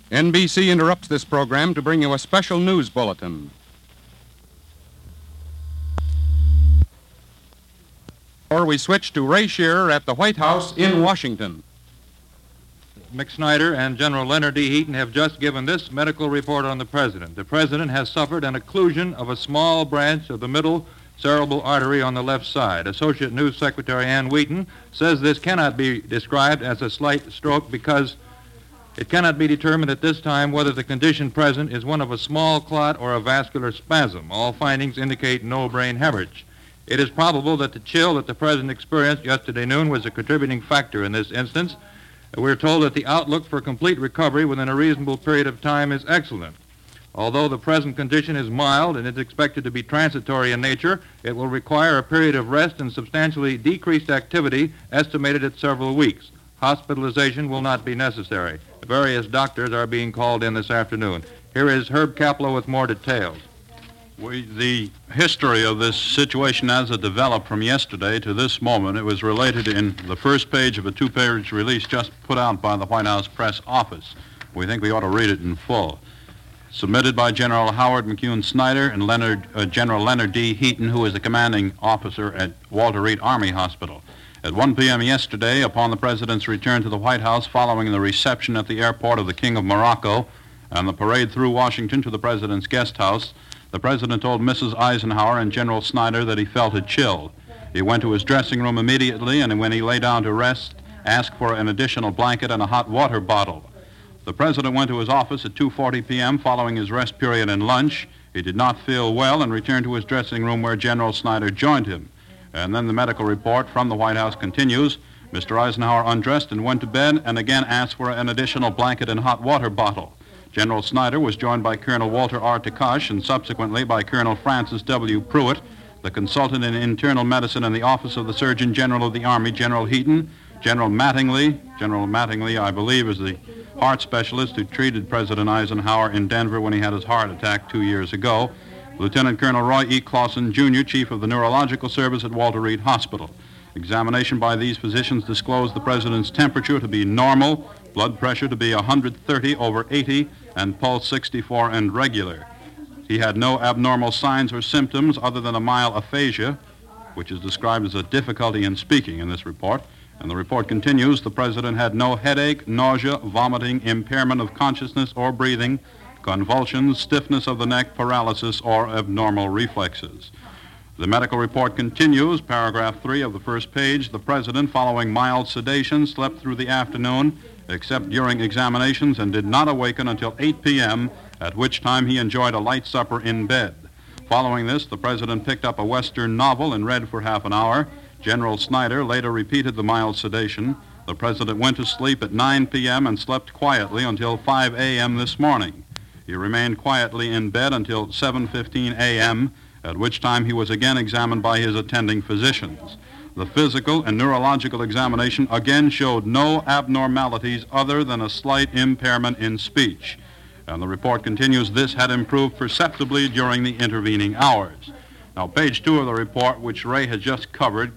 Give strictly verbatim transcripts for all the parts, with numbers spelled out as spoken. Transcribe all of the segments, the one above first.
N B C interrupts this program to bring you a special news bulletin. Or we switch to Ray Shearer at the White House in Washington. Mick Snyder and General Leonard D. Heaton have just given this medical report on the President. The President has suffered an occlusion of a small branch of the middle cerebral artery on the left side. Associate News Secretary Ann Wheaton says this cannot be described as a slight stroke because it cannot be determined at this time whether the condition present is one of a small clot or a vascular spasm. All findings indicate no brain hemorrhage. It is probable that the chill that the President experienced yesterday noon was a contributing factor in this instance. We're told that the outlook for complete recovery within a reasonable period of time is excellent. Although the present condition is mild and is expected to be transitory in nature, it will require a period of rest and substantially decreased activity estimated at several weeks. Hospitalization will not be necessary. Various doctors are being called in this afternoon. Here is Herb Kaplow with more details. We, the history of this situation as it developed from yesterday to this moment, it was related in the first page of a two-page release just put out by the White House press office. We think we ought to read it in full. Submitted by General Howard McCune Snyder and Leonard, uh, General Leonard D. Heaton, who is the commanding officer at Walter Reed Army Hospital. At one p.m. yesterday, upon the President's return to the White House following the reception at the airport of the King of Morocco and the parade through Washington to the President's guest house, the President told Missus Eisenhower and General Snyder that he felt a chill. He went to his dressing room immediately, and when he lay down to rest, asked for an additional blanket and a hot water bottle. The President went to his office at two forty p.m. following his rest period and lunch. He did not feel well and returned to his dressing room where General Snyder joined him. And then the medical report from the White House continues. Mister Eisenhower undressed and went to bed and again asked for an additional blanket and hot water bottle. General Snyder was joined by Colonel Walter R. Takash and subsequently by Colonel Francis W. Pruitt, the consultant in internal medicine in the Office of the Surgeon General of the Army, General Heaton, General Mattingly. General Mattingly, I believe, is the heart specialist who treated President Eisenhower in Denver when he had his heart attack two years ago. Lieutenant Colonel Roy E. Clausen, Junior, Chief of the Neurological Service at Walter Reed Hospital. Examination by these physicians disclosed the President's temperature to be normal, blood pressure to be one hundred thirty over eighty, and pulse sixty-four and regular. He had no abnormal signs or symptoms other than a mild aphasia, which is described as a difficulty in speaking in this report. And the report continues, the President had no headache, nausea, vomiting, impairment of consciousness or breathing, convulsions, stiffness of the neck, paralysis, or abnormal reflexes. The medical report continues, paragraph three of the first page. The President, following mild sedation, slept through the afternoon, except during examinations, and did not awaken until eight p.m., at which time he enjoyed a light supper in bed. Following this, the President picked up a Western novel and read for half an hour. General Snyder later repeated the mild sedation. The President went to sleep at nine p.m. and slept quietly until five a.m. this morning. He remained quietly in bed until seven fifteen a.m., at which time he was again examined by his attending physicians. The physical and neurological examination again showed no abnormalities other than a slight impairment in speech. And the report continues, this had improved perceptibly during the intervening hours. Now, page two of the report, which Ray has just covered,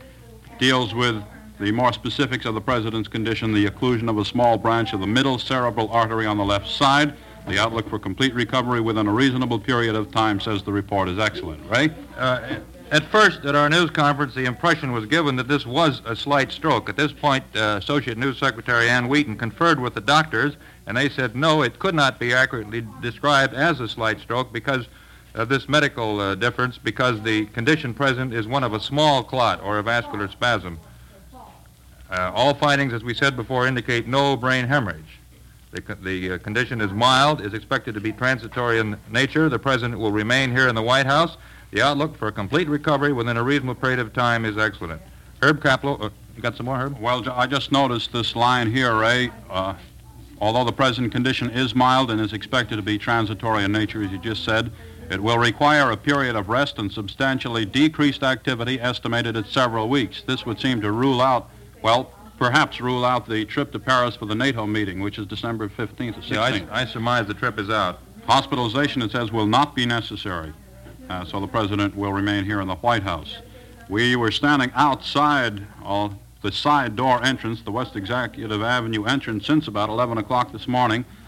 deals with the more specifics of the President's condition, the occlusion of a small branch of the middle cerebral artery on the left side. The outlook for complete recovery within a reasonable period of time, says the report, is excellent. Ray? Uh, at first, at our news conference, the impression was given that this was a slight stroke. At this point, uh, Associate News Secretary Ann Wheaton conferred with the doctors, and they said, no, it could not be accurately described as a slight stroke because of this medical uh, difference, because the condition present is one of a small clot or a vascular spasm. Uh, all findings, as we said before, indicate no brain hemorrhage. The, the uh, condition is mild, is expected to be transitory in nature. The President will remain here in the White House. The outlook for a complete recovery within a reasonable period of time is excellent. Herb Kaplow, uh, you got some more, Herb? Well, I just noticed this line here, Ray. Uh, although the present condition is mild and is expected to be transitory in nature, as you just said, it will require a period of rest and substantially decreased activity estimated at several weeks. This would seem to rule out, well, perhaps rule out the trip to Paris for the NATO meeting, which is December fifteenth or sixteenth. Yeah, I, I surmise the trip is out. Hospitalization, it says, will not be necessary, uh, so the President will remain here in the White House. We were standing outside uh, the side door entrance, the West Executive Avenue entrance, since about eleven o'clock this morning.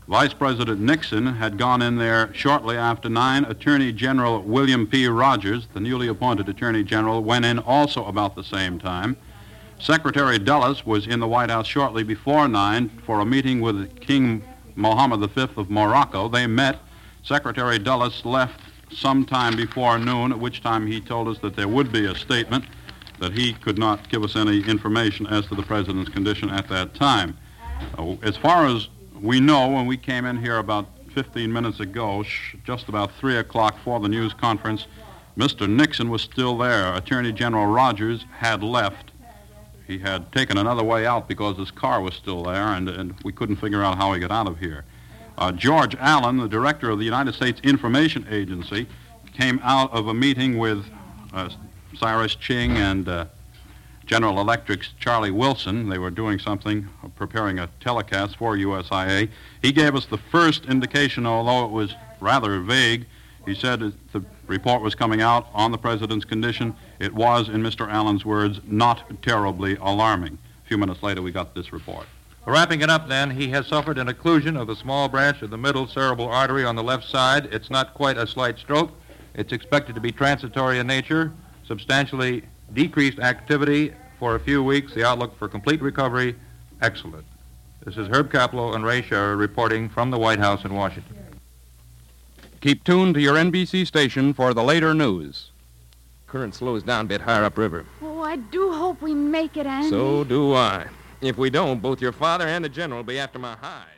Vice President Nixon had gone in there shortly after nine. Attorney General William P. Rogers, the newly appointed Attorney General, went in also about the same time. Secretary Dulles was in the White House shortly before nine for a meeting with King Mohammed the Fifth of Morocco. They met. Secretary Dulles left sometime before noon, at which time he told us that there would be a statement, that he could not give us any information as to the president's condition at that time. Uh, as far as we know, when we came in here about fifteen minutes ago, sh- just about three o'clock for the news conference, Mister Nixon was still there. Attorney General Rogers had left. He had taken another way out because his car was still there, and, and we couldn't figure out how he got out of here. Uh, George Allen, the director of the United States Information Agency, came out of a meeting with uh, Cyrus Ching and uh, General Electric's Charlie Wilson. They were doing something, uh, preparing a telecast for U S I A. He gave us the first indication, although it was rather vague. He said that the report was coming out on the president's condition. It was, in Mister Allen's words, not terribly alarming. A few minutes later, we got this report. Wrapping it up, then, he has suffered an occlusion of the small branch of the middle cerebral artery on the left side. It's not quite a slight stroke. It's expected to be transitory in nature, substantially decreased activity for a few weeks. The outlook for complete recovery, excellent. This is Herb Kaplow and Ray Scherer reporting from the White House in Washington. Keep tuned to your N B C station for the later news. Current slows down a bit higher upriver. Oh, I do hope we make it, Andy. So do I. If we don't, both your father and the general will be after my hide.